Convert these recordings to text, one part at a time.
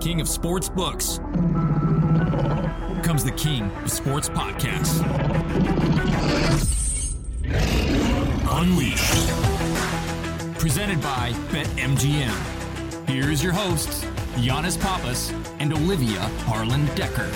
king of sports books comes the king of sports podcasts. Unleashed. Presented by BetMGM. Here's your hosts, Giannis Papas and Olivia Harlan Decker.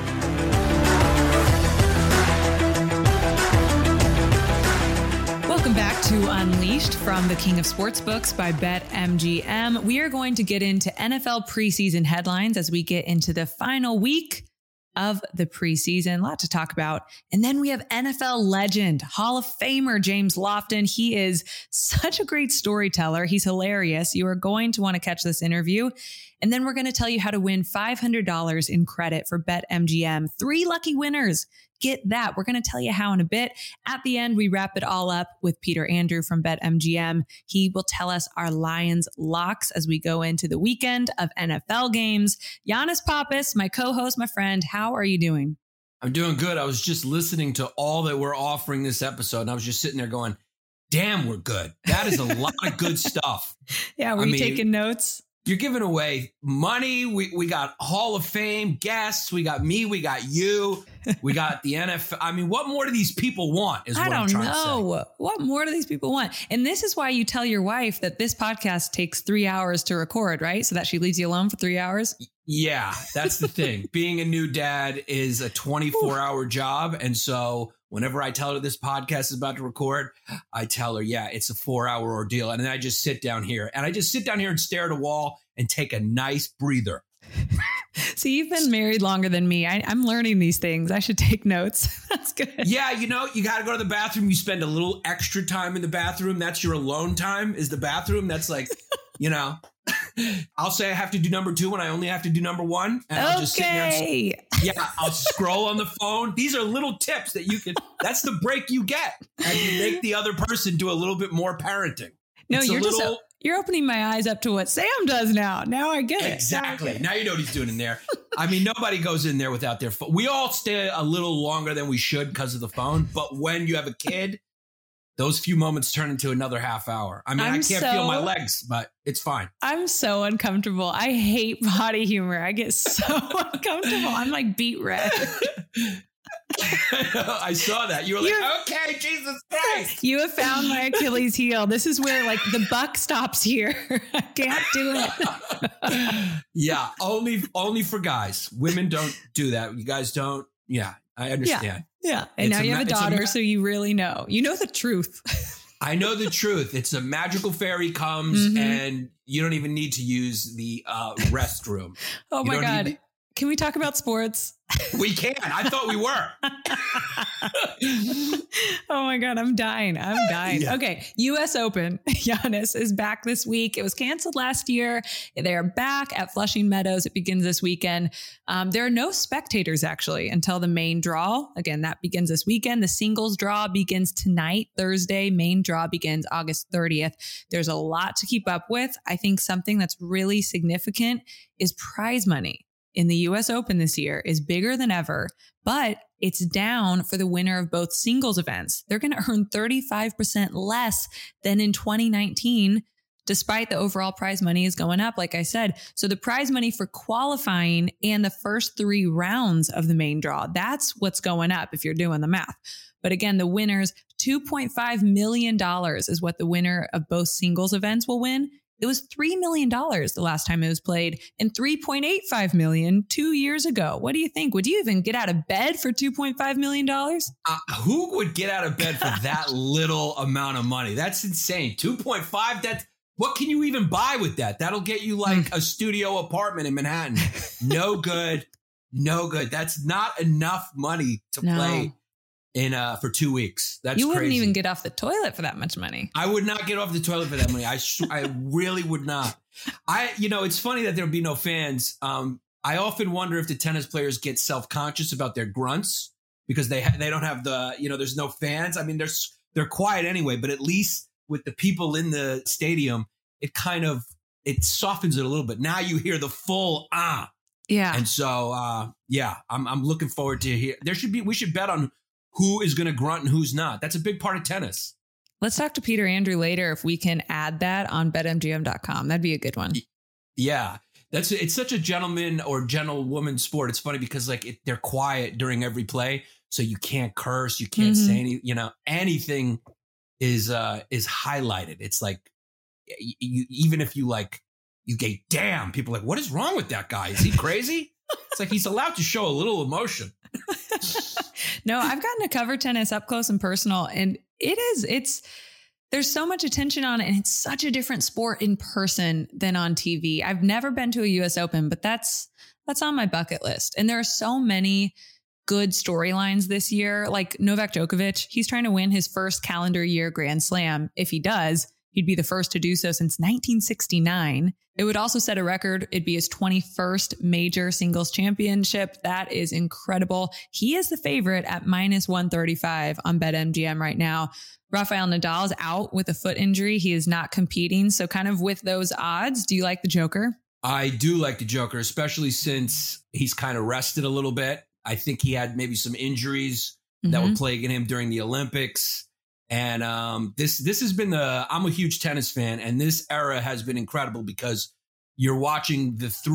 Welcome back to Unleashed from the King of Sportsbooks by BetMGM. We are going to get into NFL preseason headlines as we get into the final week of the preseason. A lot to talk about. And then we have NFL legend, Hall of Famer James Lofton. He is such a great storyteller. He's hilarious. You are going to want to catch this interview. And then we're going to tell you how to win $500 in credit for BetMGM. 3 lucky winners. Get that. We're going to tell you how in a bit. At the end, we wrap it all up with Peter Andrew from BetMGM. He will tell us our Lions locks as we go into the weekend of NFL games. Giannis Papas, my co-host, my friend, how are you doing? I'm doing good. I was just listening to all that we're offering this episode, and I was just sitting there going, damn, we're good. That is a lot of good stuff. Yeah, were you taking notes? You're giving away money. We got Hall of Fame guests. We got me. We got you. We got the NFL. I mean, what more do these people want is what I'm trying to say. What more do these people want? And this is why you tell your wife that this podcast takes 3 hours to record, right? So that she leaves you alone for 3 hours? Yeah, that's the thing. Being a new dad is a 24-hour job. And so whenever I tell her this podcast is about to record, I tell her, yeah, it's a 4-hour ordeal. And then I just sit down here and stare at a wall and take a nice breather. So you've been married longer than me. I'm learning these things. I should take notes. That's good. Yeah, you got to go to the bathroom. You spend a little extra time in the bathroom. That's your alone time is the bathroom. That's like, I'll say I have to do number 2 when I only have to do number 1. And I'll just sit there. I'll scroll on the phone. These are little tips that you can, that's the break you get. And you make the other person do a little bit more parenting. No, you're opening my eyes up to what Sam does now. Now I get it. Exactly. Now you know what he's doing in there. I mean, nobody goes in there without their phone. We all stay a little longer than we should because of the phone. But when you have a kid, those few moments turn into another half hour. I mean, I can't feel my legs, but it's fine. I'm so uncomfortable. I hate body humor. I get so uncomfortable. I'm like beet red. I saw that. You were like, okay, Jesus Christ. You have found my Achilles heel. This is where like the buck stops here. I can't do it. Yeah, only for guys. Women don't do that. You guys don't. Yeah, I understand. Yeah. And now you have a daughter, so you really know. You know the truth. I know the truth. It's a magical fairy comes and you don't even need to use the restroom. Oh my God. Can we talk about sports? We can. I thought we were. Oh my God, I'm dying. Yeah. Okay, U.S. Open. Giannis is back this week. It was canceled last year. They're back at Flushing Meadows. It begins this weekend. There are no spectators actually until the main draw. Again, that begins this weekend. The singles draw begins tonight, Thursday. Main draw begins August 30th. There's a lot to keep up with. I think something that's really significant is prize money in the U.S. Open this year is bigger than ever, but it's down for the winner of both singles events. They're going to earn 35% less than in 2019, despite the overall prize money is going up, like I said. So the prize money for qualifying and the first 3 rounds of the main draw, that's what's going up if you're doing the math. But again, the winners, $2.5 million is what the winner of both singles events will win. It was $3 million the last time it was played and $3.85 million 2 years ago. What do you think? Would you even get out of bed for $2.5 million? Who would get out of bed for that little amount of money? That's insane. 2.5, what can you even buy with that? That'll get you like a studio apartment in Manhattan. No good. That's not enough money to play for 2 weeks. That's you wouldn't crazy. Even get off the toilet for that much money. I would not get off the toilet for that money. I really would not. It's funny that there'll be no fans. I often wonder if the tennis players get self-conscious about their grunts because they don't have the, there's no fans. I mean, they're quiet anyway, but at least with the people in the stadium, it softens it a little bit. Now you hear the full Yeah. And so I'm looking forward to hear. We should bet on who is going to grunt and who's not. That's a big part of tennis. Let's talk to Peter Andrew later if we can add that on betmgm.com. That'd be a good one. Yeah. It's such a gentleman or gentlewoman sport. It's funny because like they're quiet during every play, so you can't curse, you can't say anything is highlighted. It's like you even if you get damn, people are like, what is wrong with that guy? Is he crazy? It's like he's allowed to show a little emotion. No, I've gotten to cover tennis up close and personal, and there's so much attention on it, and it's such a different sport in person than on TV. I've never been to a US Open, but that's on my bucket list. And there are so many good storylines this year. Like Novak Djokovic, he's trying to win his first calendar year Grand Slam. If he does, he'd be the first to do so since 1969. It would also set a record. It'd be his 21st major singles championship. That is incredible. He is the favorite at -135 on BetMGM right now. Rafael Nadal is out with a foot injury. He is not competing. So kind of with those odds, do you like the Joker? I do like the Joker, especially since he's kind of rested a little bit. I think he had maybe some injuries that were plaguing him during the Olympics. And this has been I'm a huge tennis fan, and this era has been incredible because you're watching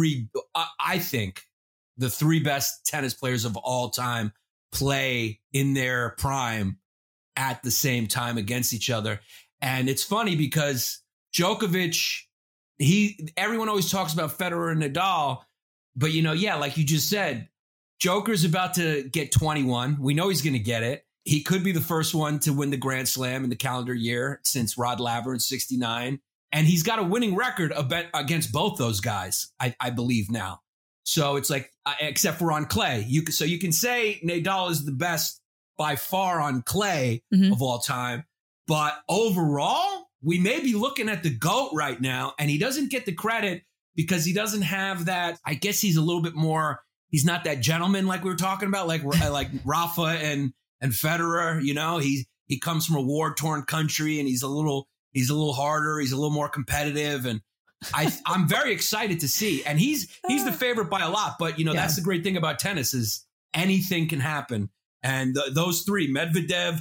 I think the three best tennis players of all time play in their prime at the same time against each other. And it's funny because Djokovic, everyone always talks about Federer and Nadal, but like you just said, Joker's about to get 21. We know he's going to get it. He could be the first one to win the Grand Slam in the calendar year since Rod Laver in 69. And he's got a winning record against both those guys, I believe now. So it's like, except for on clay. You can say Nadal is the best by far on clay of all time. But overall, we may be looking at the GOAT right now. And he doesn't get the credit because he doesn't have that. I guess he's a little bit more, he's not that gentleman like we were talking about, like Rafa and Federer. He comes from a war-torn country, and he's a little harder. He's a little more competitive, and I'm very excited to see. And he's the favorite by a lot. But that's the great thing about tennis is anything can happen. And those three, Medvedev,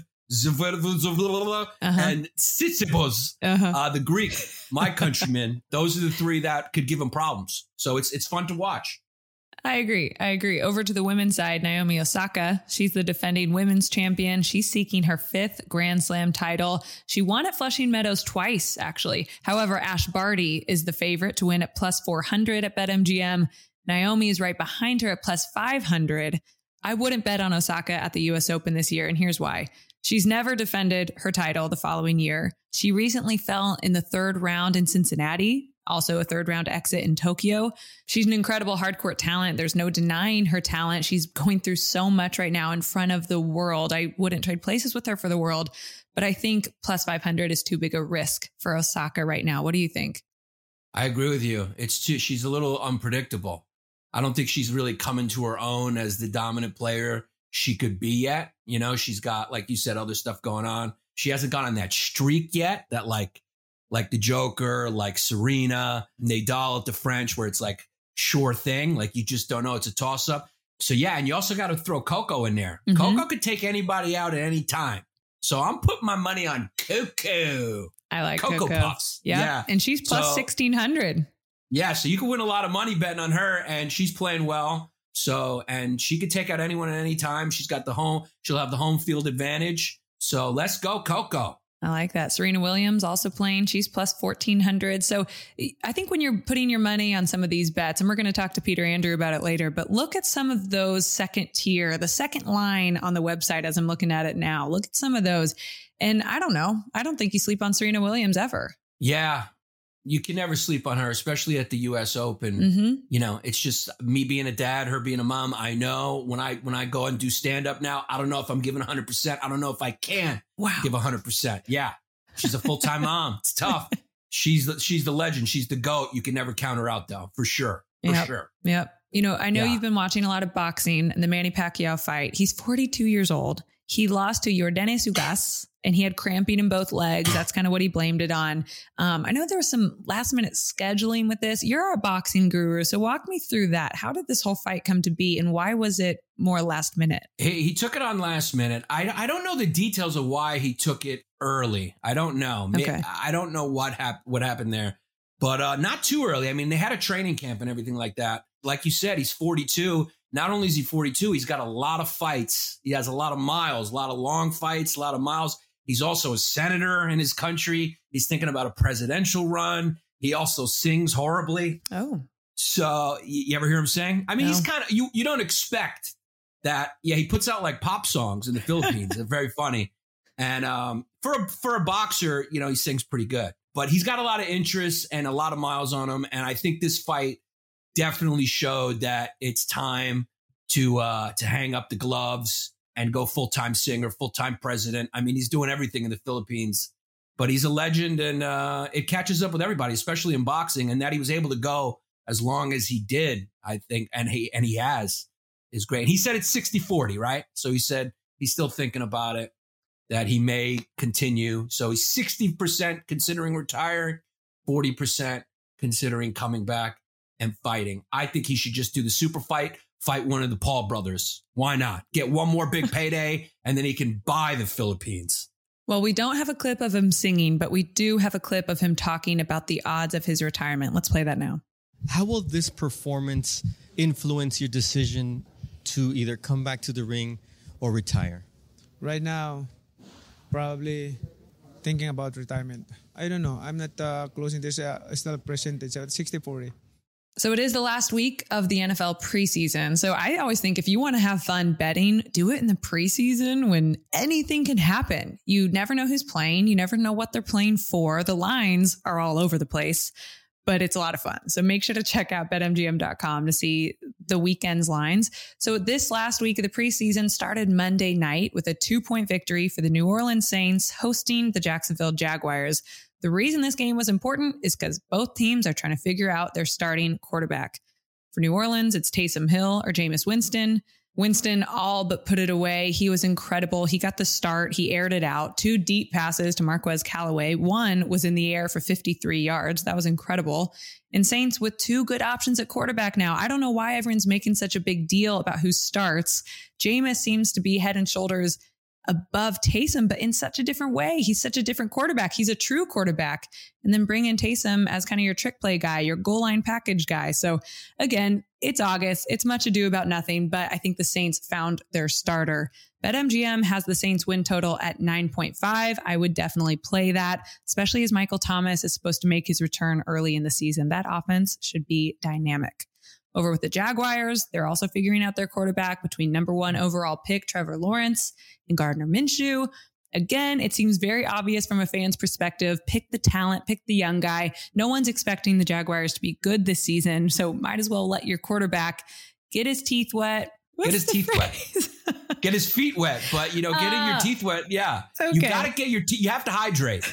Zverev, and Tsitsipas, the Greek, my countryman, those are the three that could give him problems. So it's fun to watch. I agree. Over to the women's side, Naomi Osaka. She's the defending women's champion. She's seeking her 5th Grand Slam title. She won at Flushing Meadows twice, actually. However, Ash Barty is the favorite to win at +400 at BetMGM. Naomi is right behind her at +500. I wouldn't bet on Osaka at the US Open this year, and here's why. She's never defended her title the following year. She recently fell in the 3rd round in Cincinnati, also a 3rd round exit in Tokyo. She's an incredible hardcourt talent. There's no denying her talent. She's going through so much right now in front of the world. I wouldn't trade places with her for the world, but I think +500 is too big a risk for Osaka right now. What do you think? I agree with you. She's a little unpredictable. I don't think she's really coming to her own as the dominant player she could be yet. She's got, like you said, other stuff going on. She hasn't gone on that streak yet that like the Joker, like Serena, Nadal at the French, where it's like sure thing. Like you just don't know. It's a toss up. So yeah. And you also got to throw Coco in there. Coco could take anybody out at any time. So I'm putting my money on Coco. I like Coco Puffs. Yeah. And she's plus 1,600. Yeah. So you can win a lot of money betting on her, and she's playing well. So, and she could take out anyone at any time. She's got she'll have the home field advantage. So let's go, Coco. I like that. Serena Williams also playing. She's plus 1,400. So I think when you're putting your money on some of these bets, and we're going to talk to Peter Andrew about it later, but look at some of those second tier, the second line on the website as I'm looking at it now. Look at some of those. And I don't know. I don't think you sleep on Serena Williams ever. Yeah. You can never sleep on her, especially at the US Open. It's just me being a dad, her being a mom. I know when I go and do stand up now, I don't know if I'm giving 100%. I don't know if I can give 100%. Yeah. She's a full-time mom. It's tough. She's the legend. She's the GOAT. You can never count her out though. For sure. Sure. Yep. I know you've been watching a lot of boxing and the Manny Pacquiao fight. He's 42 years old. He lost to Yordenis Ugas, and he had cramping in both legs. That's kind of what he blamed it on. I know there was some last minute scheduling with this. You're a boxing guru, so walk me through that. How did this whole fight come to be, and why was it more last minute? He took it on last minute. I don't know the details of why he took it early. I don't know. Okay. I don't know what happened there. but not too early. I mean, they had a training camp and everything like that. Like you said, he's 42. Not only is he 42, he's got a lot of fights. He has a lot of miles, a lot of long fights, a lot of miles. He's also a senator in his country. He's thinking about a presidential run. He also sings horribly. Oh. So you ever hear him sing? I mean, No. he's kind of, you don't expect that. Yeah, he puts out like pop songs in the Philippines. They're very funny. And for a boxer, he sings pretty good. But he's got a lot of interest and a lot of miles on him. And I think this fight definitely showed that it's time to hang up the gloves and go full-time singer, full-time president. I mean, he's doing everything in the Philippines, but he's a legend, and it catches up with everybody, especially in boxing. And that he was able to go as long as he did, I think, and he has, is great. And he said it's 60-40, right? So he said he's still thinking about it, that he may continue. So he's 60% considering retiring, 40% considering coming back and fighting. I think he should just do the super fight one of the Paul brothers. Why not? Get one more big payday, and then he can buy the Philippines. Well, we don't have a clip of him singing, but we do have a clip of him talking about the odds of his retirement. Let's play that now. How will this performance influence your decision to either come back to the ring or retire? Right now, probably thinking about retirement. I don't know. I'm not closing this. It's not a percentage. 60-40. So it is the last week of the NFL preseason. So I always think if you want to have fun betting, do it in the preseason when anything can happen. You never know who's playing. You never know what they're playing for. The lines are all over the place, but it's a lot of fun. So make sure to check out betmgm.com to see the weekend's lines. So this last week of the preseason started Monday night with a 2-point victory for the New Orleans Saints hosting the Jacksonville Jaguars. The reason this game was important is because both teams are trying to figure out their starting quarterback. For New Orleans, it's Taysom Hill or Jameis Winston. Winston all but put it away. He was incredible. He got the start. He aired it out. 2 deep passes to Marquez Callaway. 1 was in the air for 53 yards. That was incredible. And Saints with 2 good options at quarterback now. I don't know why everyone's making such a big deal about who starts. Jameis seems to be head and shoulders above Taysom, but in such a different way. He's such a different quarterback. He's a true quarterback. And then bring in Taysom as kind of your trick play guy, your goal line package guy. So again, it's August. It's much ado about nothing, but I think the Saints found their starter. BetMGM has the Saints win total at 9.5. I would definitely play that, especially as Michael Thomas is supposed to make his return early in the season. That offense should be dynamic. Over with the Jaguars, they're also figuring out their quarterback between number 1 overall pick Trevor Lawrence and Gardner Minshew. Again, it seems very obvious from a fan's perspective. Pick the talent, pick the young guy. No one's expecting the Jaguars to be good this season, so might as well let your quarterback get his teeth wet. Get his teeth wet. Get his feet wet, but getting your teeth wet, yeah. Okay. You got to get your teeth. You have to hydrate.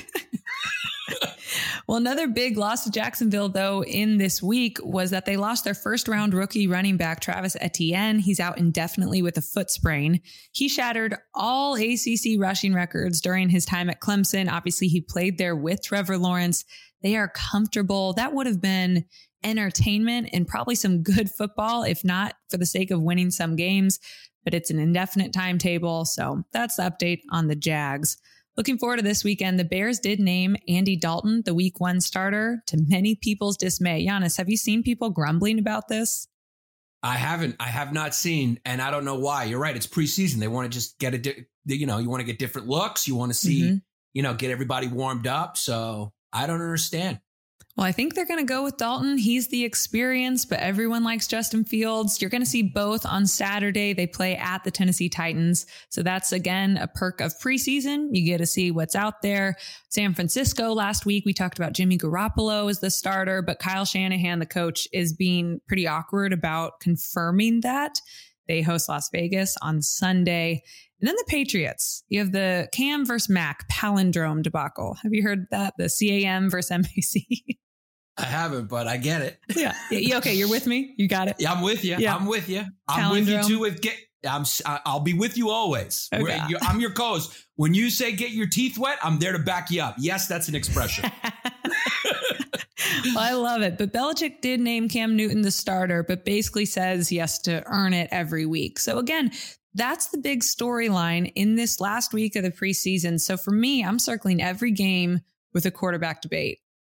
Well, another big loss to Jacksonville, though, in this week was that they lost their first-round rookie running back, Travis Etienne. He's out indefinitely with a foot sprain. He shattered all ACC rushing records during his time at Clemson. Obviously, he played there with Trevor Lawrence. They are comfortable. That would have been entertainment and probably some good football, if not for the sake of winning some games. But it's an indefinite timetable, so that's the update on the Jags. Looking forward to this weekend, the Bears did name Andy Dalton the Week 1 starter, to many people's dismay. Giannis, have you seen people grumbling about this? I haven't. I have not seen, and I don't know why. You're right. It's preseason. They want to just get you want to get different looks. You want to see, get everybody warmed up. So I don't understand. Well, I think they're going to go with Dalton. He's the experience, but everyone likes Justin Fields. You're going to see both on Saturday. They play at the Tennessee Titans. So that's, again, a perk of preseason. You get to see what's out there. San Francisco last week, we talked about Jimmy Garoppolo as the starter, but Kyle Shanahan, the coach, is being pretty awkward about confirming that. They host Las Vegas on Sunday. And then the Patriots. You have the Cam versus Mac palindrome debacle. Have you heard that? The CAM versus MAC. I haven't, but I get it. Yeah. Okay. You're with me. You got it. Yeah, I'm with you. Yeah. I'm with you. I'm with you too. I'll be with you always. Okay. I'm your co-host. When you say get your teeth wet, I'm there to back you up. Yes, that's an expression. Well, I love it. But Belichick did name Cam Newton the starter, but basically says he has to earn it every week. So again, that's the big storyline in this last week of the preseason. So for me, I'm circling every game with a quarterback debate.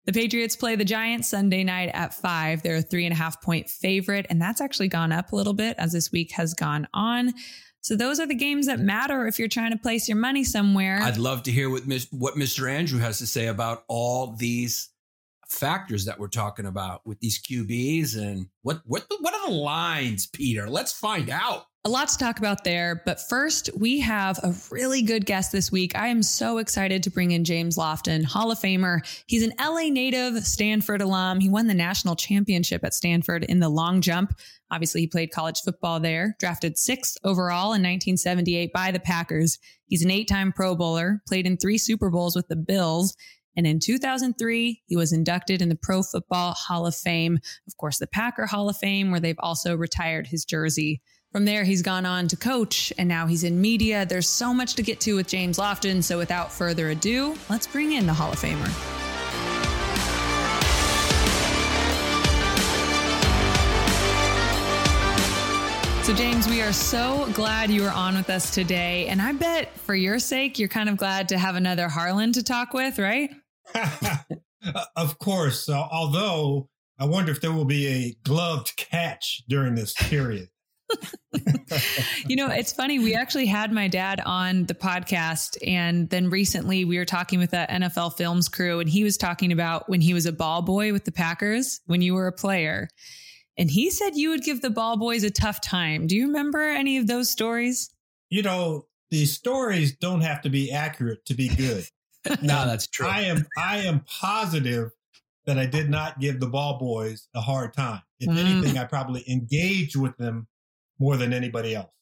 The Patriots play the Giants Sunday night at 5. They're a 3.5-point favorite, and that's actually gone up a little bit as this week has gone on. So those are the games that matter if you're trying to place your money somewhere. I'd love to hear what Mr. Andrew has to say about all these factors that we're talking about with these QBs and what are the lines, Peter? Let's find out. A lot to talk about there, but first we have a really good guest this week. I am so excited to bring in James Lofton, Hall of Famer. He's an LA native, Stanford alum. He won the national championship at Stanford in the long jump. Obviously, he played college football there, drafted 6th overall in 1978 by the Packers. He's an 8-time Pro Bowler, played in 3 Super Bowls with the Bills. And in 2003, he was inducted in the Pro Football Hall of Fame. Of course, the Packer Hall of Fame, where they've also retired his jersey. From there, he's gone on to coach, and now he's in media. There's so much to get to with James Lofton. So without further ado, let's bring in the Hall of Famer. So James, we are so glad you are on with us today. And I bet for your sake, you're kind of glad to have another Harlan to talk with, right? Of course. Although I wonder if there will be a gloved catch during this period. You know, it's funny. We actually had my dad on the podcast, and then recently we were talking with the NFL Films crew, and he was talking about when he was a ball boy with the Packers, when you were a player. And he said you would give the ball boys a tough time. Do you remember any of those stories? You know, these stories don't have to be accurate to be good. No, that's true. I am positive that I did not give the ball boys a hard time. If anything, I probably engaged with them more than anybody else.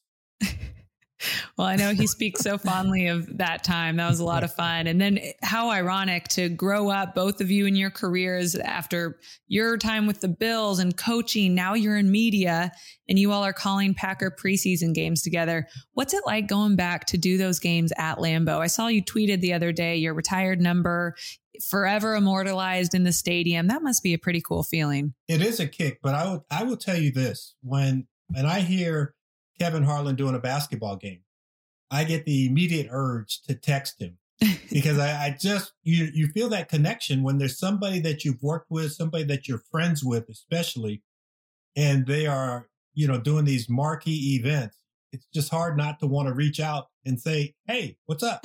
Well, I know he speaks so fondly of that time. That was a lot of fun. And then how ironic to grow up, both of you in your careers after your time with the Bills and coaching. Now you're in media and you all are calling Packer preseason games together. What's it like going back to do those games at Lambeau? I saw you tweeted the other day, your retired number forever immortalized in the stadium. That must be a pretty cool feeling. It is a kick, but I will tell you this. When I hear Kevin Harlan doing a basketball game, I get the immediate urge to text him because I just, you feel that connection when there's somebody that you've worked with, somebody that you're friends with, especially, and they are, you know, doing these marquee events. It's just hard not to want to reach out and say, hey, what's up?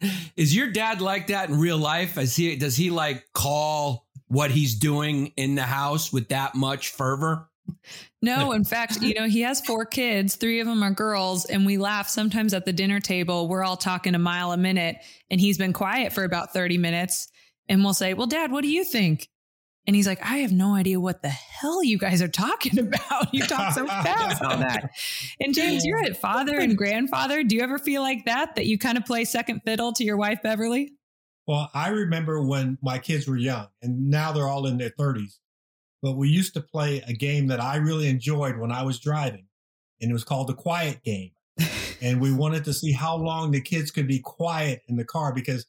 Is your dad like that in real life? Does he like call what he's doing in the house with that much fervor? No, in fact, you know, he has 4 kids, 3 of them are girls, and we laugh sometimes at the dinner table. We're all talking a mile a minute, and he's been quiet for about 30 minutes. And we'll say, well, Dad, what do you think? And he's like, I have no idea what the hell you guys are talking about. You talk so fast on that. And James, you're a father and grandfather. Do you ever feel like that you kind of play second fiddle to your wife, Beverly? Well, I remember when my kids were young, and now they're all in their 30s. But we used to play a game that I really enjoyed when I was driving, and it was called the quiet game. And we wanted to see how long the kids could be quiet in the car, because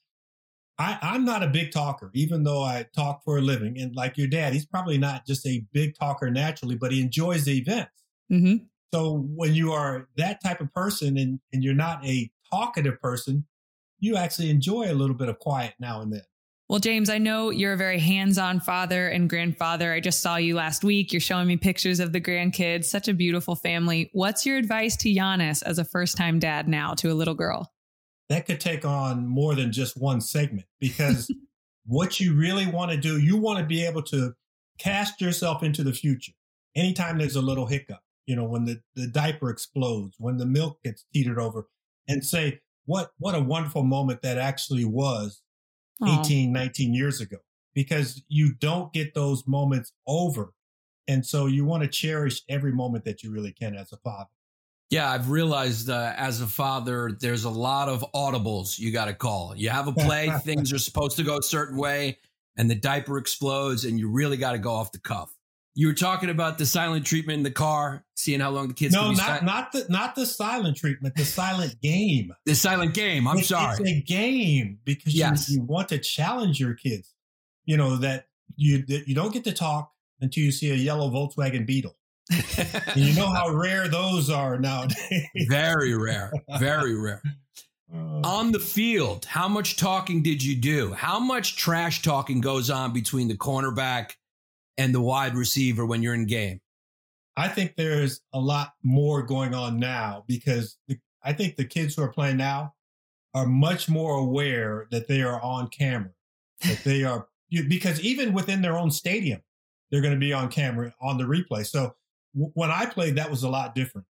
I'm not a big talker, even though I talk for a living. And like your dad, he's probably not just a big talker naturally, but he enjoys the events. Mm-hmm. So when you are that type of person and you're not a talkative person, you actually enjoy a little bit of quiet now and then. Well, James, I know you're a very hands-on father and grandfather. I just saw you last week. You're showing me pictures of the grandkids. Such a beautiful family. What's your advice to Giannis as a first-time dad now to a little girl? That could take on more than just one segment, because what you really want to do, you want to be able to cast yourself into the future. Anytime there's a little hiccup, you know, when the diaper explodes, when the milk gets teetered over, and say, what a wonderful moment that actually was 18, 19 years ago, because you don't get those moments over. And so you want to cherish every moment that you really can as a father. Yeah, I've realized as a father, there's a lot of audibles you got to call. You have a play, things are supposed to go a certain way, and the diaper explodes, and you really got to go off the cuff. You were talking about the silent treatment in the car, seeing how long the kids can be silent. not the silent treatment, the silent game. The silent game. I'm sorry. It's a game, because you want to challenge your kids. You know, that you don't get to talk until you see a yellow Volkswagen Beetle. And you know how rare those are nowadays. Very rare. Very rare. On the field, how much talking did you do? How much trash talking goes on between the cornerback and the wide receiver when you're in game? I think there's a lot more going on now because I think the kids who are playing now are much more aware that they are on camera, that they are, because even within their own stadium, they're going to be on camera on the replay. So when I played, that was a lot different.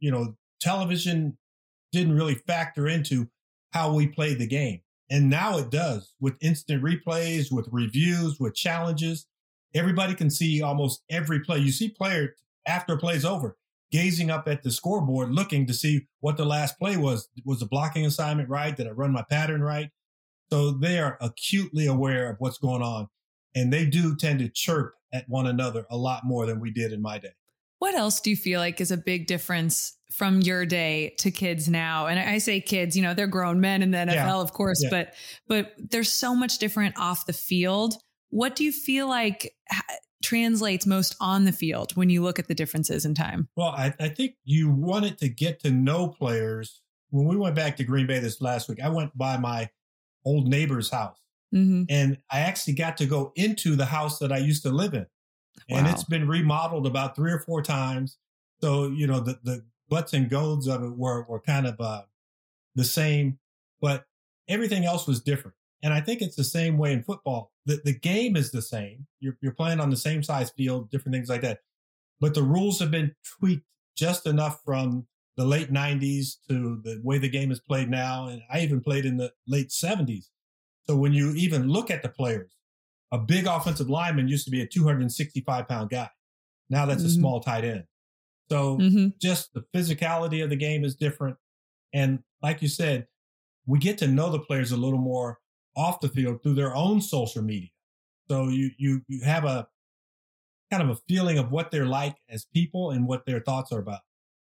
Television didn't really factor into how we played the game. And now it does with instant replays, with reviews, with challenges. Everybody can see almost every play. You see player after a play's over, gazing up at the scoreboard, looking to see what the last play was. Was the blocking assignment right? Did I run my pattern right? So they are acutely aware of what's going on. And they do tend to chirp at one another a lot more than we did in my day. What else do you feel like is a big difference from your day to kids now? And I say kids, they're grown men in the NFL, of course, but there's so much different off the field. What do you feel like translates most on the field when you look at the differences in time? Well, I think you wanted to get to know players. When we went back to Green Bay this last week, I went by my old neighbor's house. Mm-hmm. And I actually got to go into the house that I used to live in. And It's been remodeled about 3 or 4 times. So, the butts and goads of it were kind of the same, but everything else was different. And I think it's the same way in football. The game is the same. You're playing on the same size field, different things like that. But the rules have been tweaked just enough from the late 90s to the way the game is played now. And I even played in the late 70s. So when you even look at the players, a big offensive lineman used to be a 265-pound guy. Now that's a small tight end. So just the physicality of the game is different. And like you said, we get to know the players a little more off the field through their own social media. So you have a kind of a feeling of what they're like as people and what their thoughts are about.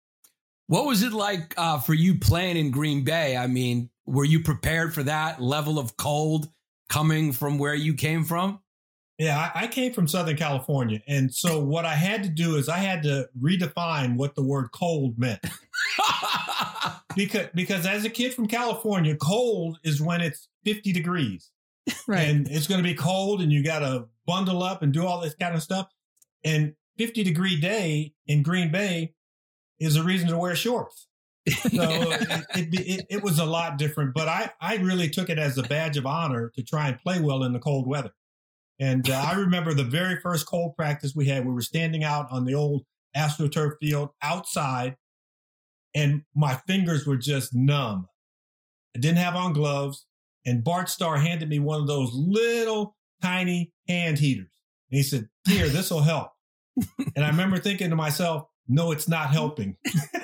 What was it like for you playing in Green Bay? I mean, were you prepared for that level of cold coming from where you came from? Yeah, I came from Southern California. And so what I had to do is I had to redefine what the word cold meant. because as a kid from California, cold is when it's 50 degrees. Right. And it's going to be cold and you got to bundle up and do all this kind of stuff. And 50-degree day in Green Bay is a reason to wear shorts. So it was a lot different, but I really took it as a badge of honor to try and play well in the cold weather. And I remember the very first cold practice we had, we were standing out on the old AstroTurf field outside and my fingers were just numb. I didn't have on gloves and Bart Starr handed me one of those little tiny hand heaters. And he said, "Here, this will help." And I remember thinking to myself, no, it's not helping.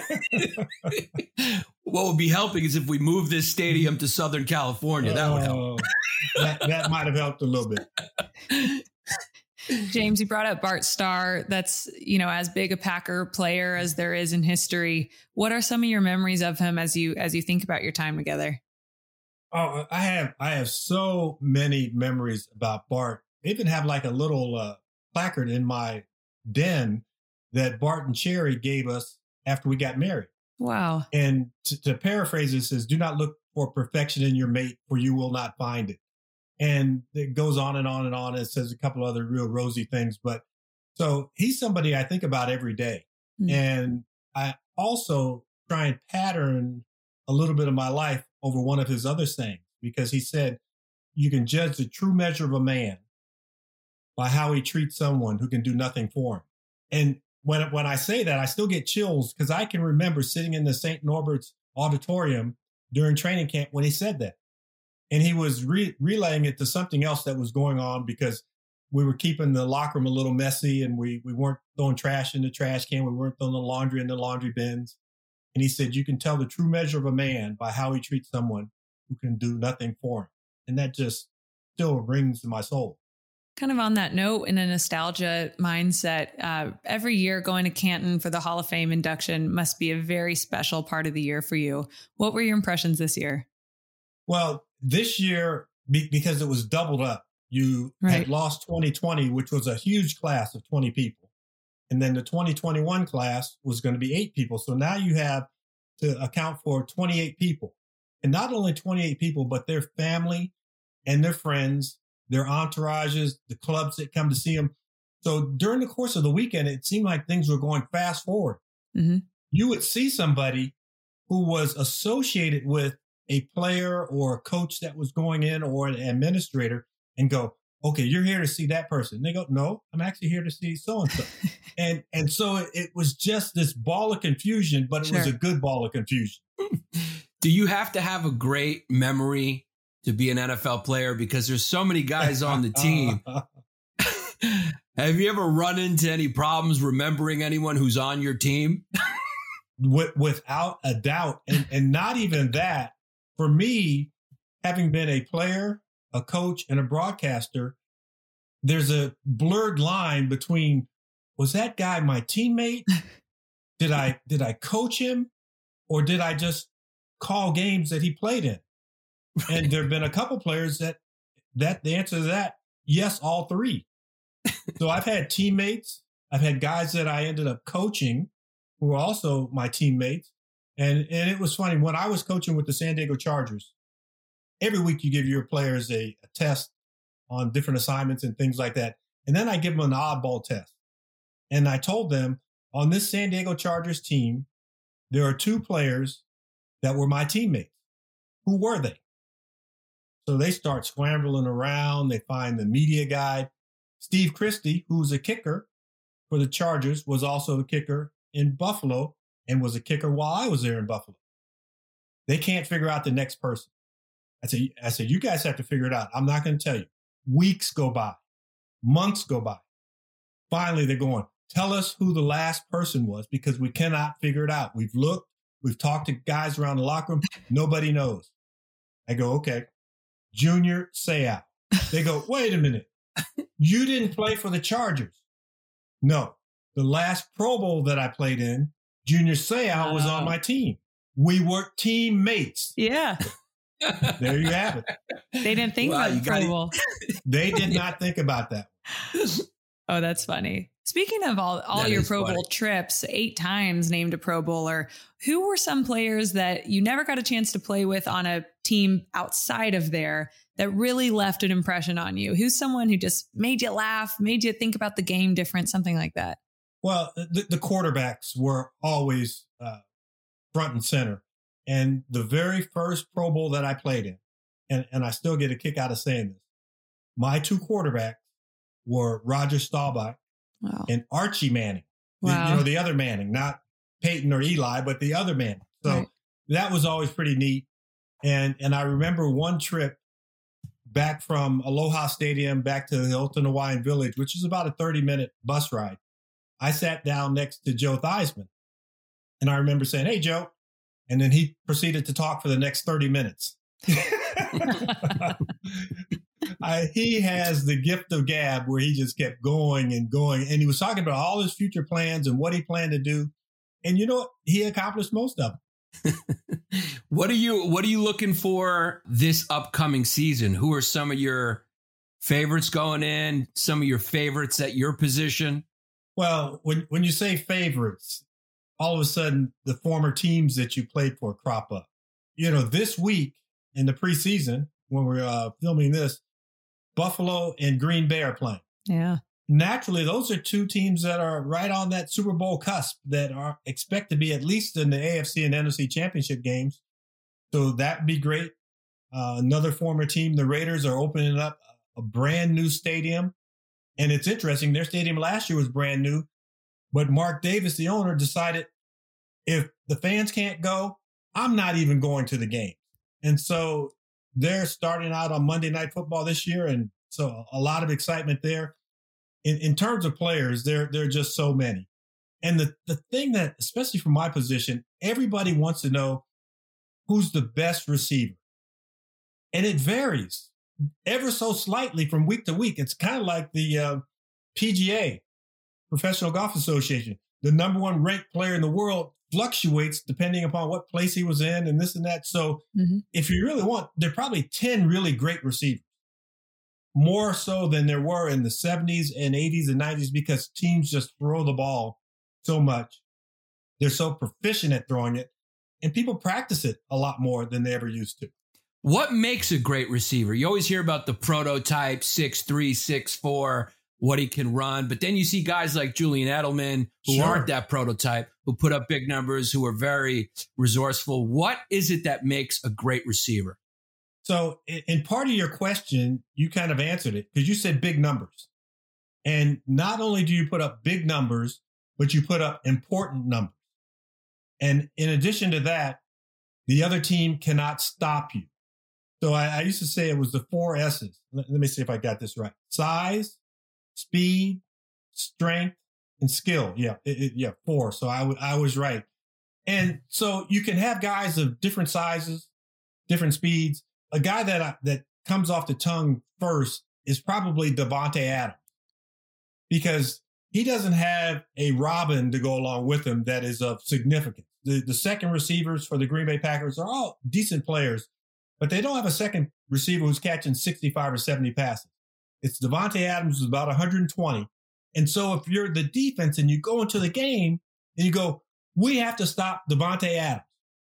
What would be helping is if we move this stadium to Southern California. That would help. That might have helped a little bit. James, you brought up Bart Starr. That's, as big a Packer player as there is in history. What are some of your memories of him as you think about your time together? Oh, I have so many memories about Bart. I even have like a little placard in my den that Bart and Cherry gave us after we got married. Wow. And to paraphrase, it says, "Do not look for perfection in your mate, for you will not find it." And it goes on and on and on. It says a couple other real rosy things. But so he's somebody I think about every day. Mm-hmm. And I also try and pattern a little bit of my life over one of his other sayings, because he said, you can judge the true measure of a man by how he treats someone who can do nothing for him. And when I say that, I still get chills because I can remember sitting in the St. Norbert's auditorium during training camp when he said that. And he was relaying it to something else that was going on because we were keeping the locker room a little messy and we weren't throwing trash in the trash can. We weren't throwing the laundry in the laundry bins. And he said, you can tell the true measure of a man by how he treats someone who can do nothing for him. And that just still rings in my soul. Kind of on that note, in a nostalgia mindset, every year going to Canton for the Hall of Fame induction must be a very special part of the year for you. What were your impressions this year? Well, this year, because it was doubled up, you had lost 2020, which was a huge class of 20 people. And then the 2021 class was going to be 8 people. So now you have to account for 28 people. And not only 28 people, but their family and their friends, their entourages, the clubs that come to see them. So during the course of the weekend, it seemed like things were going fast forward. Mm-hmm. You would see somebody who was associated with a player or a coach that was going in or an administrator and go, okay, you're here to see that person. And they go, no, I'm actually here to see so-and-so. and so it was just this ball of confusion, but it was a good ball of confusion. Do you have to have a great memory to be an NFL player? Because there's so many guys on the team. Have you ever run into any problems remembering anyone who's on your team? Without a doubt. And not even that. For me, having been a player, a coach, and a broadcaster, there's a blurred line between, was that guy my teammate? Did I coach him? Or did I just call games that he played in? And there have been a couple players that the answer to that, yes, all three. So I've had teammates. I've had guys that I ended up coaching who were also my teammates. And it was funny. When I was coaching with the San Diego Chargers, every week you give your players a test on different assignments and things like that. And then I give them an oddball test. And I told them, on this San Diego Chargers team, there are two players that were my teammates. Who were they? So they start scrambling around. They find the media guide. Steve Christie, who's a kicker for the Chargers, was also the kicker in Buffalo and was a kicker while I was there in Buffalo. They can't figure out the next person. I said, you guys have to figure it out. I'm not going to tell you. Weeks go by. Months go by. Finally, they're going, tell us who the last person was because we cannot figure it out. We've looked. We've talked to guys around the locker room. Nobody knows. I go, okay. Junior Seau. They go, wait a minute. You didn't play for the Chargers. No. The last Pro Bowl that I played in, Junior Seau was on my team. We were teammates. Yeah. There you have it. They didn't think about the Pro Bowl. They did not think about that. Oh, that's funny. Speaking of all your Pro Bowl trips, 8 times named a Pro Bowler, who were some players that you never got a chance to play with on a team outside of there that really left an impression on you? Who's someone who just made you laugh, made you think about the game different, something like that? Well, the quarterbacks were always front and center. And the very first Pro Bowl that I played in, and I still get a kick out of saying this, my 2 quarterbacks were Roger Staubach and Archie Manning. Wow. The other Manning, not Peyton or Eli, but the other Manning. So that was always pretty neat. And I remember one trip back from Aloha Stadium back to the Hilton Hawaiian Village, which is about a 30-minute bus ride. I sat down next to Joe Theismann. And I remember saying, hey, Joe. And then he proceeded to talk for the next 30 minutes. He has the gift of gab where he just kept going and going. And he was talking about all his future plans and what he planned to do. And you know what? He accomplished most of them. What are you looking for this upcoming season? Who are some of your favorites going in? Some of your favorites at your position? Well, when you say favorites, all of a sudden the former teams that you played for crop up. This week in the preseason, when we're filming this, Buffalo and Green Bay are playing. Yeah. Naturally, those are 2 teams that are right on that Super Bowl cusp that are expect to be at least in the AFC and NFC championship games. So that'd be great. Another former team, the Raiders, are opening up a brand new stadium. And it's interesting. Their stadium last year was brand new, but Mark Davis, the owner, decided if the fans can't go, I'm not even going to the game. And so they're starting out on Monday Night Football this year. And so a lot of excitement there. In terms of players, there are just so many. And the thing that, especially from my position, everybody wants to know who's the best receiver. And it varies ever so slightly from week to week. It's kind of like the PGA, Professional Golf Association. The number 1 ranked player in the world fluctuates depending upon what place he was in and this and that. So if you really want, there are probably 10 really great receivers. More so than there were in the 70s and 80s and 90s because teams just throw the ball so much. They're so proficient at throwing it and people practice it a lot more than they ever used to. What makes a great receiver? You always hear about the prototype 6'3", 6'4", what he can run. But then you see guys like Julian Edelman who aren't that prototype, who put up big numbers, who are very resourceful. What is it that makes a great receiver? So in part of your question, you kind of answered it because you said big numbers. And not only do you put up big numbers, but you put up important numbers. And in addition to that, the other team cannot stop you. So I used to say it was the 4 S's. Let me see if I got this right. Size, speed, strength, and skill. Yeah, 4. So I was right. And so you can have guys of different sizes, different speeds. A guy that comes off the tongue first is probably Davante Adams, because he doesn't have a Robin to go along with him that is of significance. The second receivers for the Green Bay Packers are all decent players, but they don't have a second receiver who's catching 65 or 70 passes. It's Davante Adams, who's about 120. And so if you're the defense and you go into the game and you go, we have to stop Davante Adams.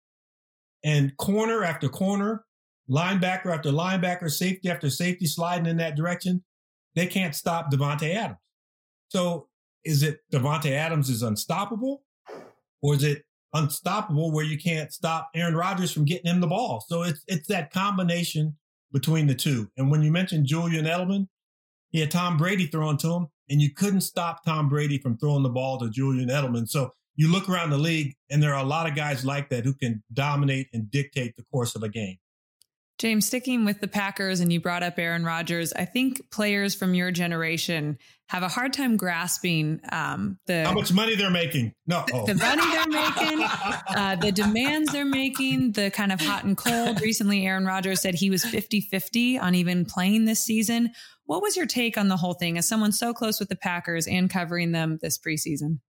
And corner after corner, linebacker after linebacker, safety after safety sliding in that direction, they can't stop Davante Adams. So is it Davante Adams is unstoppable, or is it unstoppable where you can't stop Aaron Rodgers from getting him the ball? So it's that combination between the two. And when you mentioned Julian Edelman, he had Tom Brady throwing to him, and you couldn't stop Tom Brady from throwing the ball to Julian Edelman. So you look around the league, and there are a lot of guys like that who can dominate and dictate the course of a game. James, sticking with the Packers, and you brought up Aaron Rodgers, I think players from your generation have a hard time grasping how much money they're making. The money they're making, the demands they're making, the kind of hot and cold. Recently, Aaron Rodgers said he was 50-50 on even playing this season. What was your take on the whole thing as someone so close with the Packers and covering them this preseason?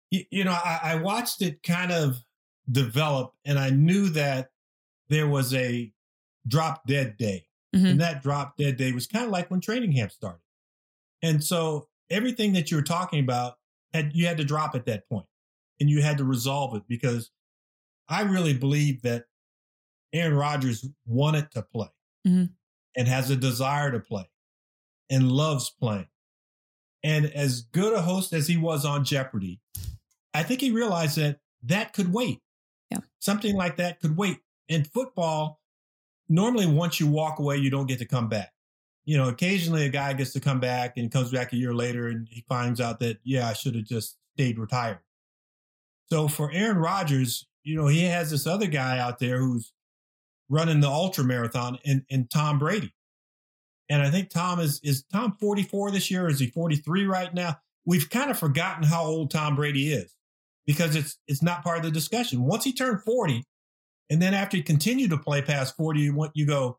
I watched it kind of develop, and I knew that there was a drop dead day. Mm-hmm. And that drop dead day was kind of like when training camp started. And so everything that you were talking about, you had to drop at that point, and you had to resolve it, because I really believe that Aaron Rodgers wanted to play and has a desire to play and loves playing. And as good a host as he was on Jeopardy, I think he realized that could wait. Yeah. Something like that could wait. In football, normally once you walk away, you don't get to come back. Occasionally a guy gets to come back and comes back a year later and he finds out that, I should have just stayed retired. So for Aaron Rodgers, he has this other guy out there who's running the ultra marathon in Tom Brady. And I think Tom is Tom 44 this year? Or is he 43 right now? We've kind of forgotten how old Tom Brady is, because it's not part of the discussion. Once he turned 40, and then after he continued to play past 40, you go,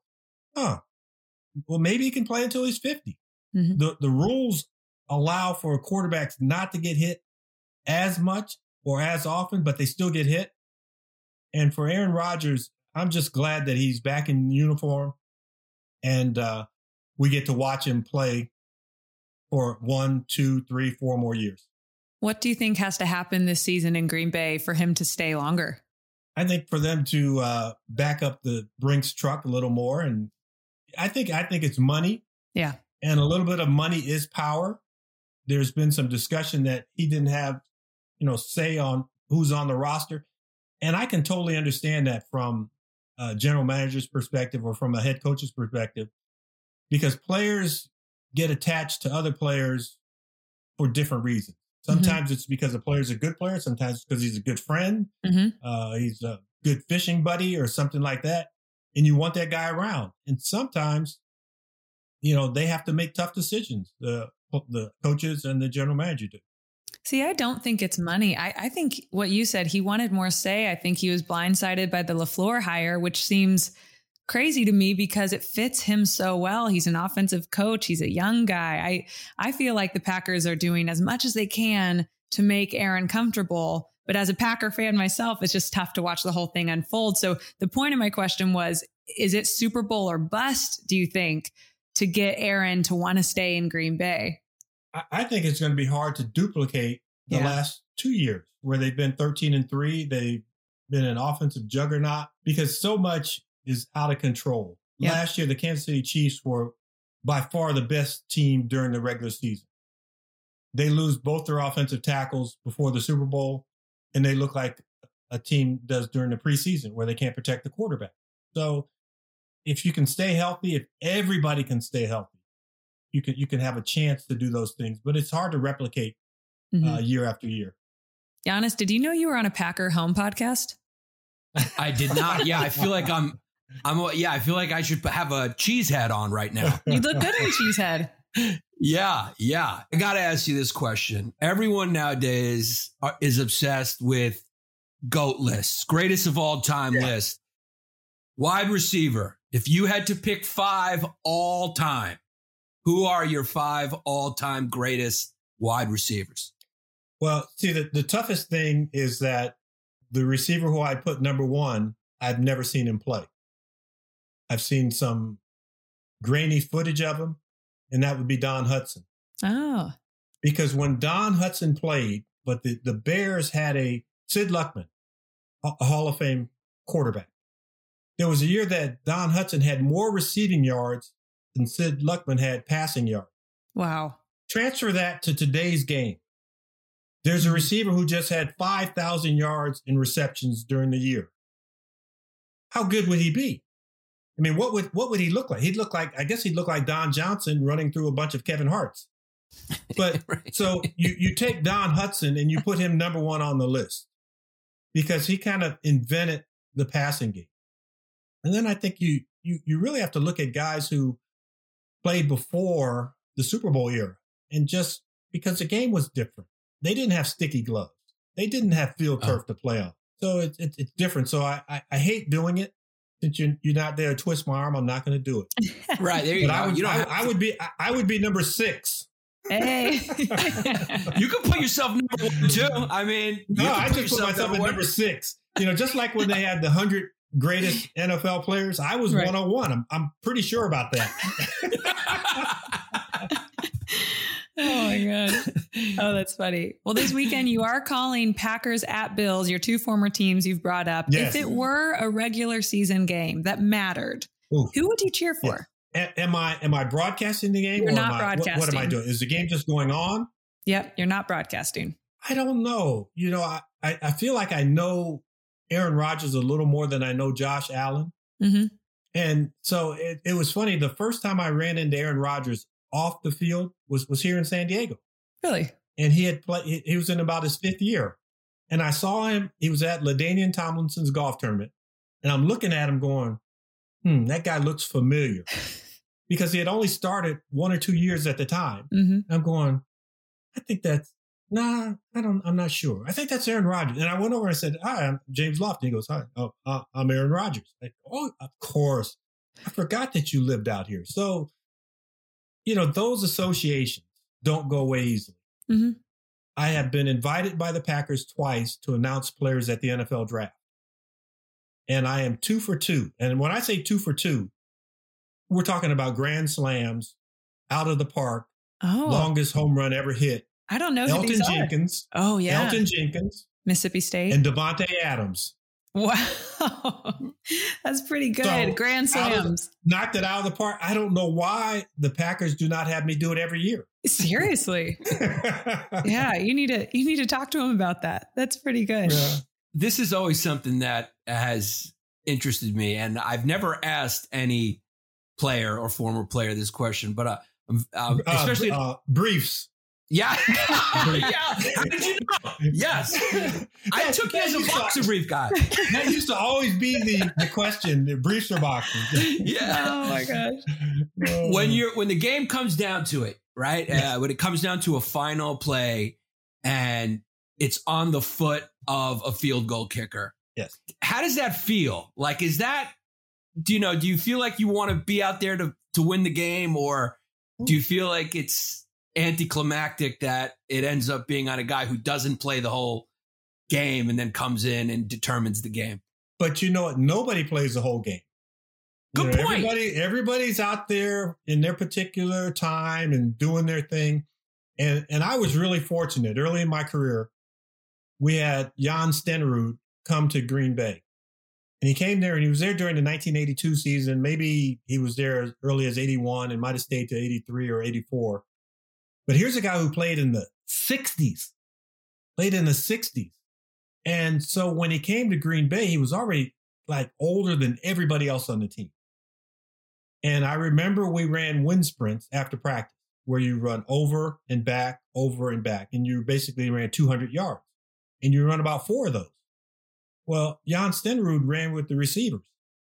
well, maybe he can play until he's 50. Mm-hmm. The rules allow for quarterbacks not to get hit as much or as often, but they still get hit. And for Aaron Rodgers, I'm just glad that he's back in uniform, and we get to watch him play for 1, 2, 3, 4 more years. What do you think has to happen this season in Green Bay for him to stay longer? I think for them to back up the Brinks truck a little more. And I think it's money. Yeah. And a little bit of money is power. There's been some discussion that he didn't have, say on who's on the roster. And I can totally understand that from a general manager's perspective or from a head coach's perspective, because players get attached to other players for different reasons. Sometimes it's because the player's a good player. Sometimes it's because he's a good friend. Mm-hmm. He's a good fishing buddy or something like that. And you want that guy around. And sometimes, they have to make tough decisions. The coaches and the general manager do. See, I don't think it's money. I think what you said, he wanted more say. I think he was blindsided by the LaFleur hire, which seems crazy to me because it fits him so well. He's an offensive coach. He's a young guy. I feel like the Packers are doing as much as they can to make Aaron comfortable. But as a Packer fan myself, it's just tough to watch the whole thing unfold. So the point of my question was, is it Super Bowl or bust, do you think, to get Aaron to want to stay in Green Bay? I think it's going to be hard to duplicate the last 2 years where they've been 13-3. They been an offensive juggernaut because so much is out of control. Yep. Last year, the Kansas City Chiefs were by far the best team during the regular season. They lose both their offensive tackles before the Super Bowl, and they look like a team does during the preseason where they can't protect the quarterback. So if you can stay healthy, if everybody can stay healthy, you can have a chance to do those things. But it's hard to replicate year after year. Giannis, did you know you were on a Packer home podcast? I did not. Yeah, I feel like I feel like I should have a cheese head on right now. You look good in a cheese head. Yeah. I got to ask you this question. Everyone nowadays is obsessed with GOAT lists, greatest of all time list. Wide receiver. If you had to pick 5 all time, who are your 5 all time greatest wide receivers? Well, see, the toughest thing is that the receiver who I put number 1, I've never seen him play. I've seen some grainy footage of him, and that would be Don Hutson. Oh. Because when Don Hutson played, but the Bears had a Sid Luckman, a Hall of Fame quarterback. There was a year that Don Hutson had more receiving yards than Sid Luckman had passing yards. Wow. Transfer that to today's game. There's a receiver who just had 5,000 yards in receptions during the year. How good would he be? I mean, what would he look like? He'd look like Don Johnson running through a bunch of Kevin Harts. But Right. So you take Don Hutson and you put him number 1 on the list because he kind of invented the passing game. And then I think you really have to look at guys who played before the Super Bowl era, and just because the game was different. They didn't have sticky gloves. They didn't have field turf to play on. So it's different. So I hate doing it. Since you're not there to twist my arm, I'm not going to do it. Right. There you But go. I would be number 6. Hey. You can put yourself number 1 too. I mean, No, I just put myself at number 6. Just like when they had the 100 greatest NFL players, I was 101. I'm pretty sure about that. Oh my God. Oh, that's funny. Well, this weekend you are calling Packers at Bills, your 2 former teams you've brought up. Yes. If it were a regular season game that mattered, Ooh. who would you cheer for? Yes. Am I broadcasting the game? You're or not what broadcasting. am I doing? Is the game just going on? Yep. You're not broadcasting. I don't know. I feel like I know Aaron Rodgers a little more than I know Josh Allen. Mm-hmm. And so it was funny. The first time I ran into Aaron Rodgers off the field was here in San Diego. Really? And he had played, he was in about his 5th year. And I saw him, he was at LaDainian Tomlinson's golf tournament. And I'm looking at him going, that guy looks familiar. Because he had only started 1 or 2 years at the time. Mm-hmm. I'm going, I'm not sure. I think that's Aaron Rodgers. And I went over and said, hi, I'm James Lofton. He goes, hi, I'm Aaron Rodgers. Like, oh, of course. I forgot that you lived out here. So, those associations don't go away easily. Mm-hmm. I have been invited by the Packers twice to announce players at the NFL draft. And I am 2 for 2. And when I say 2 for 2, we're talking about grand slams, out of the park, longest home run ever hit. I don't know who Elton these are. Jenkins. Oh, yeah. Elton Jenkins. Mississippi State. And Devontae Adams. Wow. That's pretty good. So, Grand slams. Knocked it out of the park. I don't know why the Packers do not have me do it every year. Seriously. Yeah, you need to talk to him about that. That's pretty good. Yeah. This is always something that has interested me, and I've never asked any player or former player this question, but especially briefs. Yeah. Yeah. How did you know? Yes. I took you as a boxer brief guy. That used to always be the question, the briefs or boxing. Yeah. Oh my gosh. When the game comes down to it, right? Yes. When it comes down to a final play and it's on the foot of a field goal kicker. Yes. How does that feel? Like, do you feel like you want to be out there to win the game, or do you feel like it's anticlimactic that it ends up being on a guy who doesn't play the whole game and then comes in and determines the game? But you know what? Nobody plays the whole game. Good point. Everybody's out there in their particular time and doing their thing. And I was really fortunate. Early in my career, we had Jan Stenerud come to Green Bay. And he came there, and he was there during the 1982 season. Maybe he was there as early as 81 and might have stayed to 83 or 84. But here's a guy who played in the 60s. And so when he came to Green Bay, he was already like older than everybody else on the team. And I remember we ran wind sprints after practice where you run over and back, and you basically ran 200 yards. And you run about 4 of those. Well, Jan Stenerud ran with the receivers.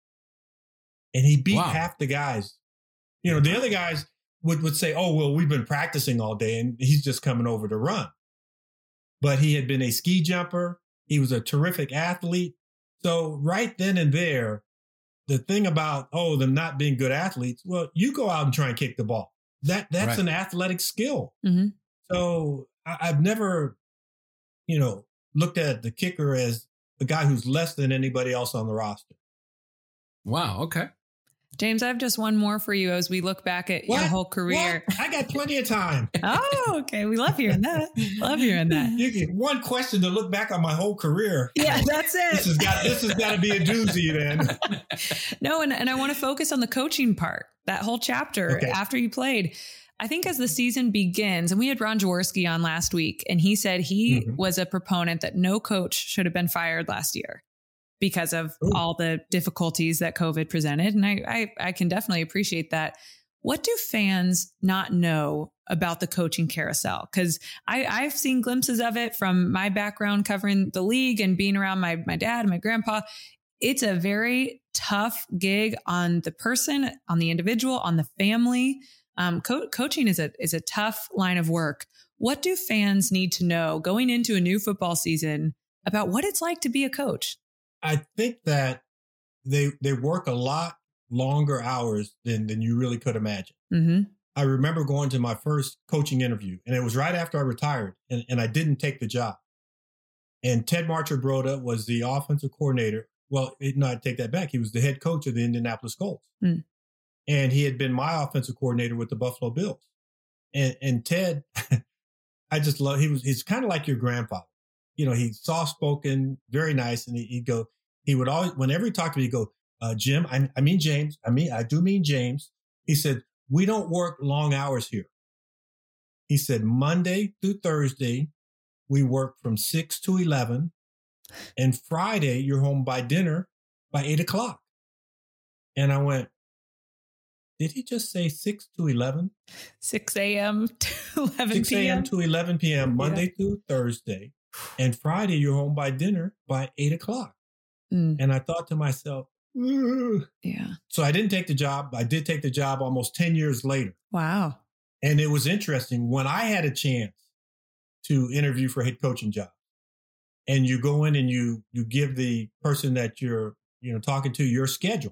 And he beat half the guys. You know, the other guys would say, oh, well, we've been practicing all day and he's just coming over to run. But he had been a ski jumper. He was a terrific athlete. So right then and there, the thing about, them not being good athletes, well, you go out and try and kick the ball. That's right. An athletic skill. Mm-hmm. So I've never, looked at the kicker as the guy who's less than anybody else on the roster. Wow. Okay. James, I have just one more for you as we look back at your whole career. What? I got plenty of time. Oh, okay. We love hearing that. You get one question to look back on my whole career. Yeah, that's it. This has got to be a doozy then. No, and I want to focus on the coaching part, that whole chapter after you played. I think as the season begins, and we had Ron Jaworski on last week, and he said he was a proponent that no coach should have been fired last year because of all the difficulties that COVID presented. And I can definitely appreciate that. What do fans not know about the coaching carousel? Because I've seen glimpses of it from my background covering the league and being around my dad and my grandpa. It's a very tough gig on the person, on the individual, on the family. Coaching is a tough line of work. What do fans need to know going into a new football season about what it's like to be a coach? I think that they work a lot longer hours than you really could imagine. Mm-hmm. I remember going to my first coaching interview, and it was right after I retired, and I didn't take the job. And Ted Marchibroda was the offensive coordinator. Well, I take that back. He was the head coach of the Indianapolis Colts. Mm. And he had been my offensive coordinator with the Buffalo Bills. And Ted, I just love, he's kind of like your grandfather. He's soft-spoken, very nice. And he would always, whenever he talked to me, he'd go, Jim, I mean James. I do mean James. He said, we don't work long hours here. He said, Monday through Thursday, we work from 6 to 11. And Friday, you're home by dinner by 8 o'clock. And I went, did he just say 6 to 11? 6 a.m. to 11 p.m. 6 a.m. to 11 p.m. Monday through Thursday. And Friday, you're home by dinner by 8 o'clock. Mm. And I thought to myself, yeah. So I didn't take the job. I did take the job almost 10 years later. Wow. And it was interesting when I had a chance to interview for a head coaching job. And you go in and you give the person that you're talking to your schedule.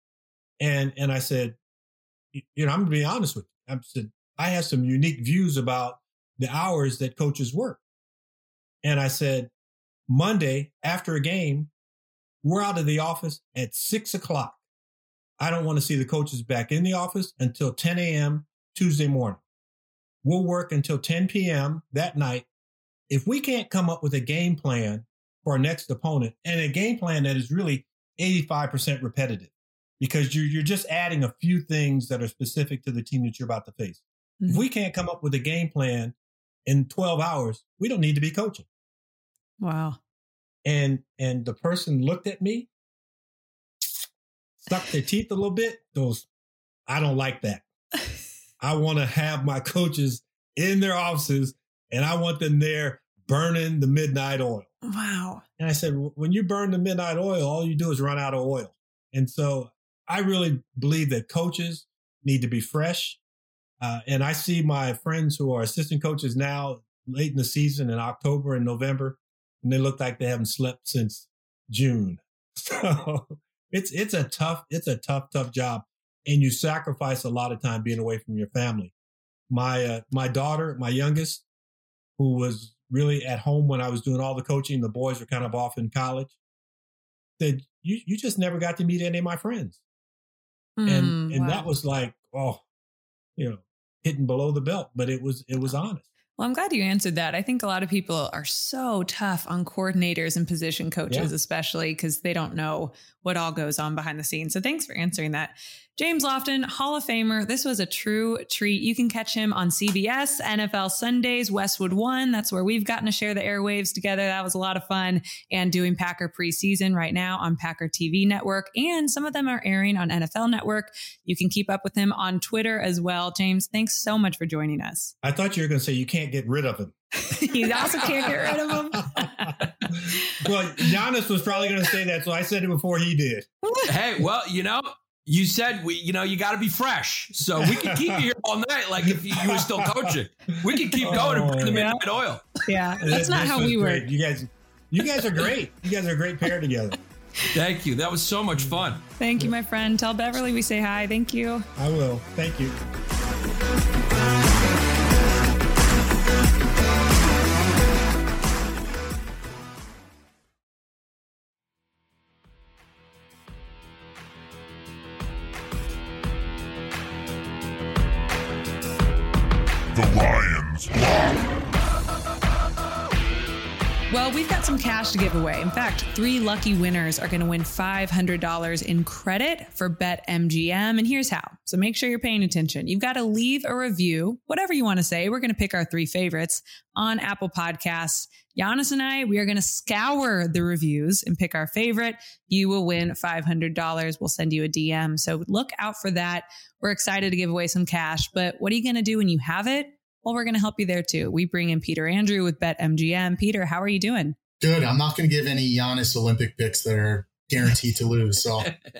And I said, I'm going to be honest with you. I said, I have some unique views about the hours that coaches work. And I said, Monday after a game, we're out of the office at 6 o'clock. I don't want to see the coaches back in the office until 10 a.m. Tuesday morning. We'll work until 10 p.m. that night. If we can't come up with a game plan for our next opponent, and a game plan that is really 85% repetitive, because you're just adding a few things that are specific to the team that you're about to face. Mm-hmm. If we can't come up with a game plan in 12 hours, we don't need to be coaching. Wow. And the person looked at me, stuck their teeth a little bit, goes, I don't like that. I want to have my coaches in their offices, and I want them there burning the midnight oil. Wow. And I said, when you burn the midnight oil, all you do is run out of oil. And so I really believe that coaches need to be fresh. And I see my friends who are assistant coaches now late in the season in October and November, and they look like they haven't slept since June. So it's a tough job. And you sacrifice a lot of time being away from your family. My daughter, my youngest, who was really at home when I was doing all the coaching, the boys were kind of off in college, said, you just never got to meet any of my friends. And wow. That was like, hitting below the belt, but it was honest. Well, I'm glad you answered that. I think a lot of people are so tough on coordinators and position coaches, especially because they don't know what all goes on behind the scenes. So thanks for answering that. James Lofton, Hall of Famer. This was a true treat. You can catch him on CBS, NFL Sundays, Westwood One. That's where we've gotten to share the airwaves together. That was a lot of fun. And doing Packer preseason right now on Packer TV Network. And some of them are airing on NFL Network. You can keep up with him on Twitter as well. James, thanks so much for joining us. I thought you were going to say you can't get rid of him. You also can't get rid of him. Well, Giannis was probably going to say that, so I said it before he did. Hey, well, you said you got to be fresh, so we could keep you here all night. Like if you were still coaching, we could keep going and bring the midnight oil. Yeah, that's not how we work. You guys are great. You guys are a great pair together. Thank you. That was so much fun. Thank you, my friend. Tell Beverly we say hi. Thank you. I will. Thank you. The Lions Block. Well, we've got some cash to give away. In fact, 3 lucky winners are going to win $500 in credit for BetMGM. And here's how. So make sure you're paying attention. You've got to leave a review, whatever you want to say. We're going to pick our 3 favorites on Apple Podcasts. Giannis and I, we are going to scour the reviews and pick our favorite. You will win $500. We'll send you a DM. So look out for that. We're excited to give away some cash, but what are you going to do when you have it? Well, we're going to help you there too. We bring in Peter Andrew with BetMGM. Peter, how are you doing? Good. I'm not going to give any Giannis Olympic picks that are guaranteed to lose. So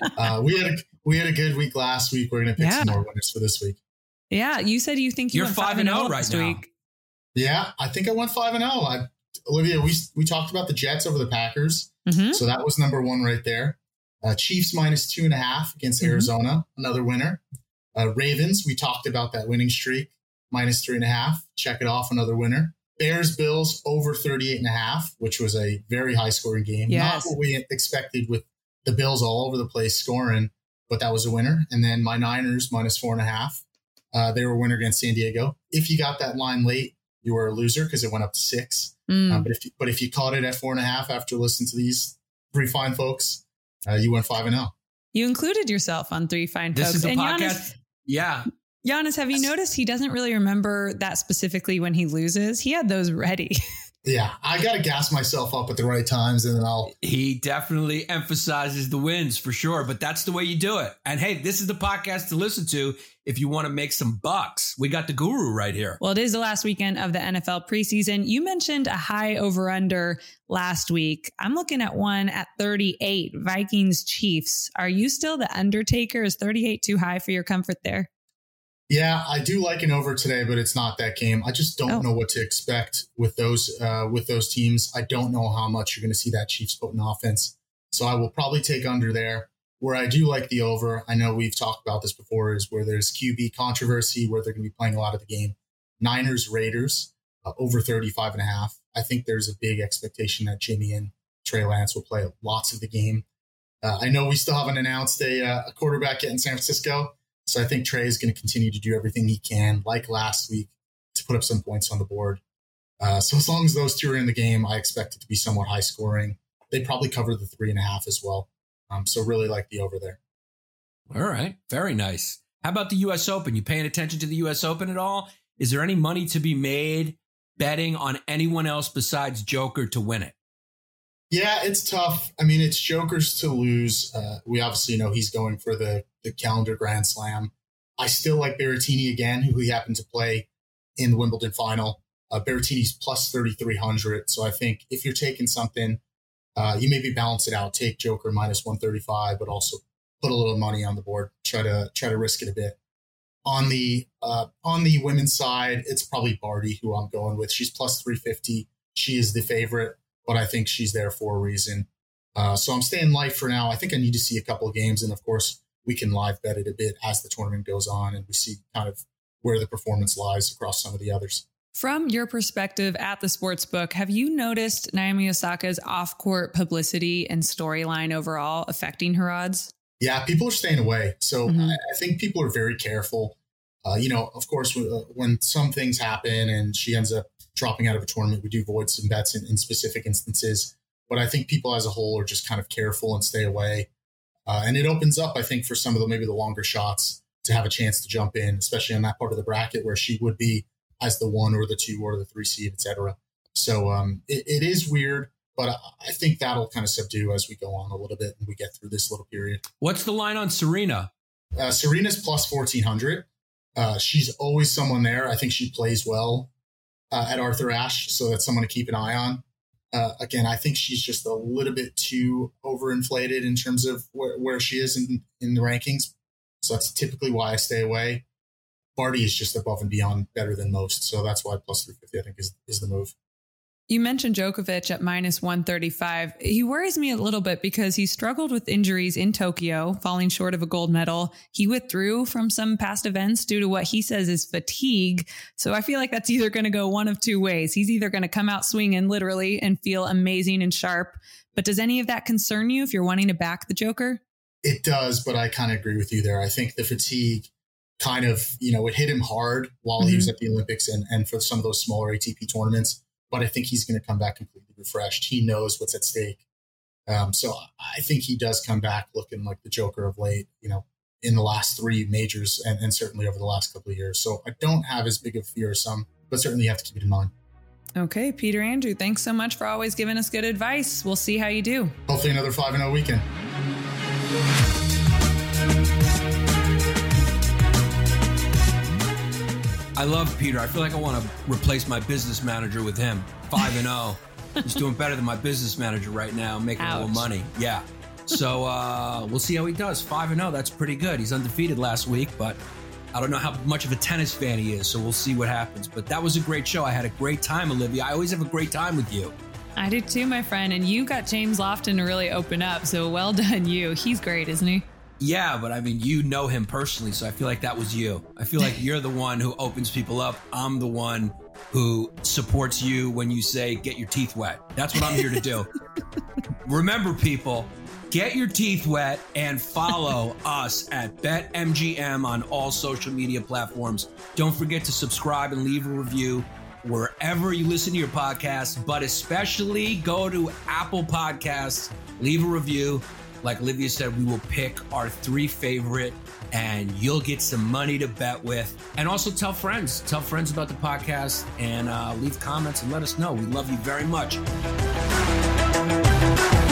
we had a good week last week. We're going to pick some more winners for this week. Yeah. You said you think you're 5-0 right now. Week. Yeah, I think I went 5-0. Olivia, we talked about the Jets over the Packers. Mm-hmm. So that was number 1 right there. Chiefs minus 2.5 against Arizona. Another winner. Ravens, we talked about that winning streak. Minus 3.5. Check it off. Another winner. Bears Bills over 38.5, which was a very high scoring game. Yes. Not what we expected with the Bills all over the place scoring, but that was a winner. And then my Niners minus 4.5. They were a winner against San Diego. If you got that line late, you were a loser because it went up to 6. But if you caught it at 4.5 after listening to these 3 fine folks, you went 5-0. You included yourself on 3 fine this folks. This is the and podcast. Giannis, have you noticed he doesn't really remember that specifically when he loses? He had those ready. Yeah, I got to gas myself up at the right times and then He definitely emphasizes the wins for sure, but that's the way you do it. And hey, this is the podcast to listen to if you want to make some bucks. We got the guru right here. Well, it is the last weekend of the NFL preseason. You mentioned a high over-under last week. I'm looking at one at 38, Vikings Chiefs. Are you still the Undertaker? Is 38 too high for your comfort there? Yeah, I do like an over today, but it's not that game. I just don't know what to expect with those teams. I don't know how much you're going to see that Chiefs potent offense. So I will probably take under there. Where I do like the over, I know we've talked about this before, is where there's QB controversy, where they're going to be playing a lot of the game. Niners, Raiders, over 35.5. I think there's a big expectation that Jimmy and Trey Lance will play lots of the game. I know we still haven't announced a quarterback yet in San Francisco. So I think Trey is going to continue to do everything he can, like last week, to put up some points on the board. So as long as those 2 are in the game, I expect it to be somewhat high scoring. They probably cover the 3.5 as well. So really like the over there. All right. Very nice. How about the U.S. Open? You paying attention to the U.S. Open at all? Is there any money to be made betting on anyone else besides Joker to win it? Yeah, it's tough. I mean, it's Joker's to lose. We obviously know he's going for the calendar Grand Slam. I still like Berrettini again, who he happened to play in the Wimbledon final. Berrettini's plus 3,300. So I think if you're taking something, you maybe balance it out. Take Joker minus 135, but also put a little money on the board. Try to risk it a bit. On the women's side, it's probably Barty who I'm going with. She's plus 350. She is the favorite, but I think she's there for a reason. So I'm staying light for now. I think I need to see a couple of games, and of course, we can live bet it a bit as the tournament goes on, and we see kind of where the performance lies across some of the others. From your perspective at the sportsbook, have you noticed Naomi Osaka's off-court publicity and storyline overall affecting her odds? Yeah, people are staying away. So I think people are very careful. Of course, when some things happen and she ends up dropping out of a tournament, we do void some bets in specific instances. But I think people as a whole are just kind of careful and stay away. And it opens up, I think, for some of maybe the longer shots to have a chance to jump in, especially on that part of the bracket where she would be as the 1 or the 2 or the 3 seed, et cetera. So it is weird, but I think that'll kind of subdue as we go on a little bit and we get through this little period. What's the line on Serena? Serena's plus 1,400. She's always someone there. I think she plays well at Arthur Ashe, so that's someone to keep an eye on. Again, I think she's just a little bit too overinflated in terms of where she is in the rankings. So that's typically why I stay away. Barty is just above and beyond better than most. So that's why plus 350, I think, is the move. You mentioned Djokovic at minus 135. He worries me a little bit because he struggled with injuries in Tokyo, falling short of a gold medal. He withdrew from some past events due to what he says is fatigue. So I feel like that's either going to go one of 2 ways. He's either going to come out swinging literally and feel amazing and sharp. But does any of that concern you if you're wanting to back the Joker? It does, but I kind of agree with you there. I think the fatigue kind of, it hit him hard while he was at the Olympics and for some of those smaller ATP tournaments. But I think he's going to come back completely refreshed. He knows what's at stake. So I think he does come back looking like the Joker of late, in the last 3 majors and certainly over the last couple of years. So I don't have as big of a fear as some, but certainly you have to keep it in mind. Okay, Peter Andrew, thanks so much for always giving us good advice. We'll see how you do. Hopefully another 5-0 weekend. I love Peter. I feel like I want to replace my business manager with him. 5-0. He's doing better than my business manager right now, making a little money. Yeah. So we'll see how he does. 5-0. That's pretty good. He's undefeated last week, but I don't know how much of a tennis fan he is. So we'll see what happens. But that was a great show. I had a great time, Olivia. I always have a great time with you. I do too, my friend. And you got James Lofton to really open up. So well done, you. He's great, isn't he? Yeah, but I mean, you know him personally, so I feel like that was you. I feel like you're the one who opens people up. I'm the one who supports you when you say, get your teeth wet. That's what I'm here to do. Remember, people, get your teeth wet and follow us at BetMGM on all social media platforms. Don't forget to subscribe and leave a review wherever you listen to your podcast, but especially go to Apple Podcasts, leave a review. Like Olivia said, we will pick our 3 favorite and you'll get some money to bet with. And also tell friends about the podcast and leave comments and let us know. We love you very much.